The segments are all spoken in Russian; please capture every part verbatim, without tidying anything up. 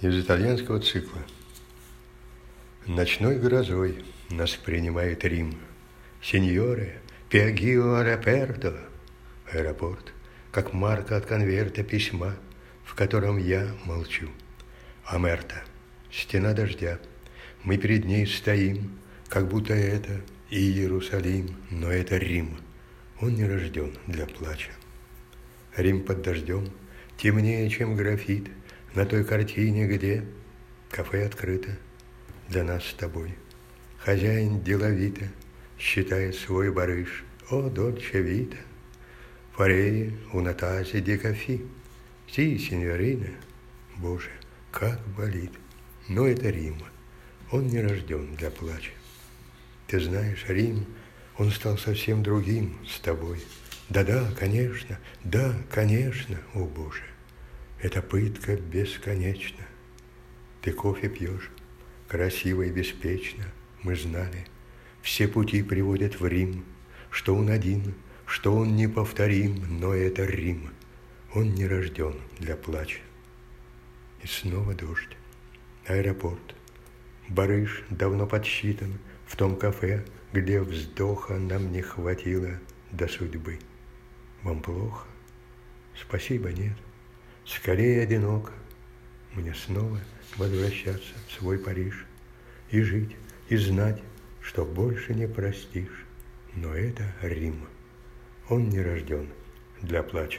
Из итальянского цикла. Ночной грозой нас принимает Рим. Синьоре, пиагио аэропорто. Аэропорт, как марка от конверта письма, в котором я молчу. Амерта, стена дождя. Мы перед ней стоим, как будто это Иерусалим, но это Рим. Он не рожден для плача. Рим под дождем темнее, чем графит на той картине, где кафе открыто для нас с тобой. Хозяин деловито считает свой барыш. О, дольче вита, фореи у Натази ди Кафи. Си, синьорина, Боже, как болит. Но это Рим, он не рожден для плача. Ты знаешь, Рим, он стал совсем другим с тобой. Да-да, конечно, да, конечно, о Боже. Эта пытка бесконечна. Ты кофе пьешь, красиво и беспечно. Мы знали, все пути приводят в Рим, что он один, что он неповторим, но это Рим. Он не рожден для плача. И снова дождь. Аэропорт. Барыш давно подсчитан в том кафе, где вздоха нам не хватило до судьбы. Вам плохо? Спасибо, нет. Скорее одиноко. Мне снова возвращаться в свой Париж и жить, и знать, что больше не простишь. Но это Рим. Он не рожден для плача.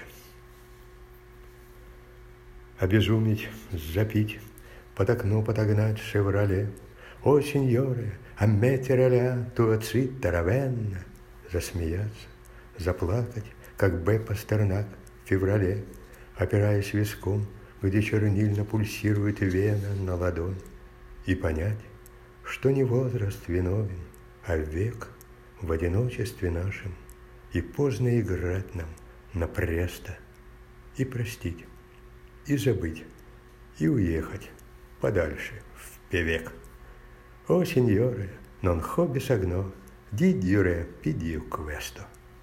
Обезуметь, запить, под окно подогнать «Шевроле». О, сеньоре, а метераля туацит таравенна. Засмеяться, заплакать, как Б. Пастернак в феврале, опираясь виском, где чернильно пульсирует вена на ладонь, и понять, что не возраст виновен, а век в одиночестве нашем, и поздно играть нам на престо, и простить, и забыть, и уехать подальше в Певек. О, сеньоре, non hobby sagno, di diure pidiu questo.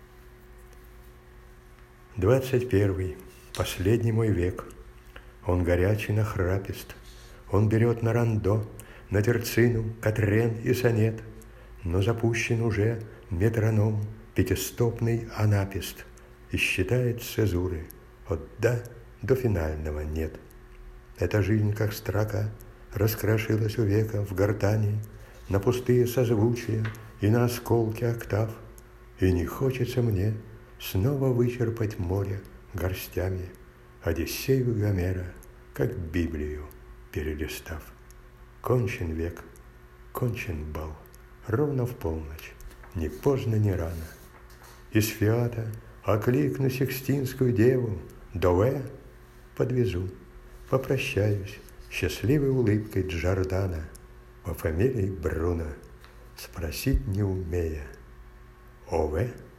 Двадцать первый, последний мой век. Он горячий нахрапист, он берет на рандо, на терцину, катрен и сонет, но запущен уже метроном, пятистопный анапист, и считает цезуры от «да» до финального «нет». Эта жизнь, как строка, раскрошилась у века в гортани на пустые созвучия и на осколки октав, и не хочется мне снова вычерпать море горстями Одиссею Гомера, как Библию перелистав. Кончен век, кончен бал, ровно в полночь, ни поздно, ни рано. Из Фиата окликну Сикстинскую деву, Дове подвезу, попрощаюсь счастливой улыбкой Джордана, по фамилии Бруно, спросить не умея. Ове?